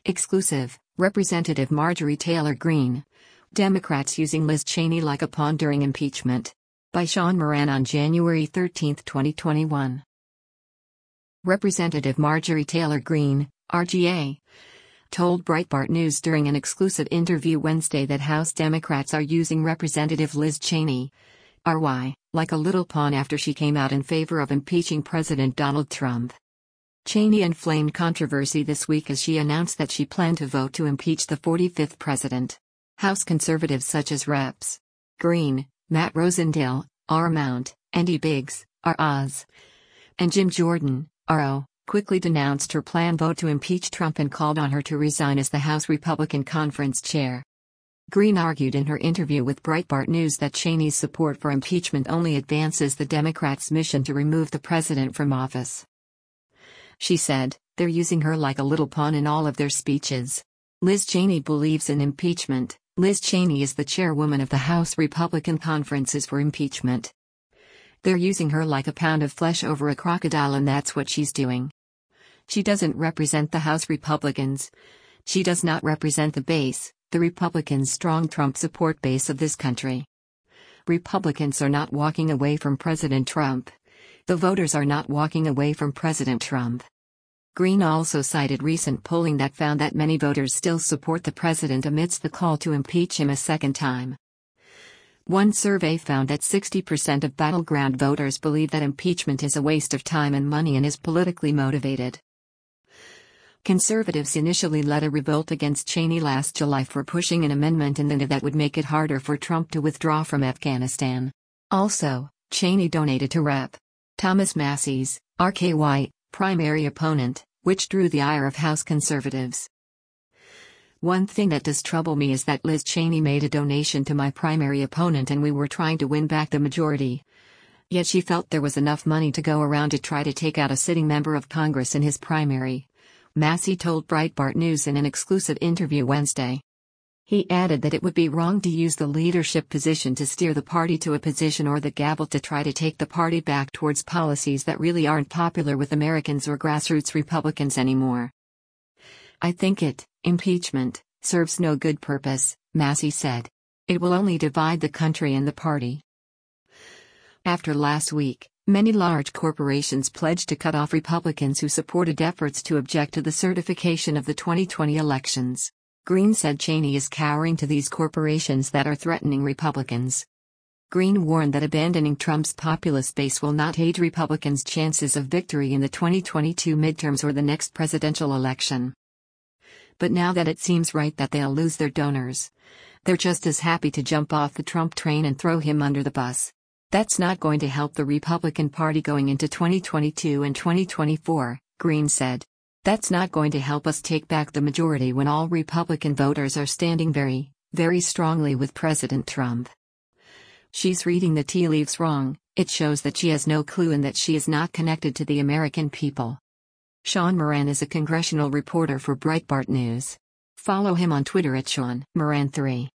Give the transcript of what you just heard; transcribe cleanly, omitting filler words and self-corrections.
Exclusive, Representative Marjorie Taylor Greene. Democrats using Liz Cheney like a pawn during impeachment. By Sean Moran on January 13, 2021. Representative Marjorie Taylor Greene, RGA, told Breitbart News during an exclusive interview Wednesday that House Democrats are using Representative Liz Cheney, RY, like a little pawn after she came out in favor of impeaching President Donald Trump. Cheney inflamed controversy this week as she announced that she planned to vote to impeach the 45th president. House conservatives such as Reps. Greene, Matt Rosendale, R. Mount, Andy Biggs, R. Oz, and Jim Jordan, RO, quickly denounced her planned vote to impeach Trump and called on her to resign as the House Republican Conference chair. Greene argued in her interview with Breitbart News that Cheney's support for impeachment only advances the Democrats' mission to remove the president from office. She said, "They're using her like a little pawn in all of their speeches. Liz Cheney believes in impeachment. Liz Cheney is the chairwoman of the House Republican Conferences for impeachment. They're using her like a pound of flesh over a crocodile, and that's what she's doing. She doesn't represent the House Republicans. She does not represent the base, the Republicans' strong Trump support base of this country. Republicans are not walking away from President Trump. The voters are not walking away from President Trump." Greene also cited recent polling that found that many voters still support the president amidst the call to impeach him a second time. One survey found that 60% of battleground voters believe that impeachment is a waste of time and money and is politically motivated. Conservatives initially led a revolt against Cheney last July for pushing an amendment in the that would make it harder for Trump to withdraw from Afghanistan. Also, Cheney donated to Rep. Thomas Massie's, RKY, primary opponent, which drew the ire of House conservatives. "One thing that does trouble me is that Liz Cheney made a donation to my primary opponent and we were trying to win back the majority. Yet she felt there was enough money to go around to try to take out a sitting member of Congress in his primary," Massie told Breitbart News in an exclusive interview Wednesday. He added that it would be wrong to use the leadership position to steer the party to a position or the gavel to try to take the party back towards policies that really aren't popular with Americans or grassroots Republicans anymore. "I think impeachment, serves no good purpose," Massie said. "It will only divide the country and the party." After last week, many large corporations pledged to cut off Republicans who supported efforts to object to the certification of the 2020 elections. Greene said Cheney is cowering to these corporations that are threatening Republicans. Greene warned that abandoning Trump's populist base will not aid Republicans' chances of victory in the 2022 midterms or the next presidential election. But now that it seems right that they'll lose their donors, they're just as happy to jump off the Trump train and throw him under the bus. That's not going to help the Republican Party going into 2022 and 2024, Greene said. That's not going to help us take back the majority when all Republican voters are standing very, very strongly with President Trump. She's reading the tea leaves wrong. It shows that she has no clue and that she is not connected to the American people. Sean Moran is a congressional reporter for Breitbart News. Follow him on Twitter at Sean Moran3.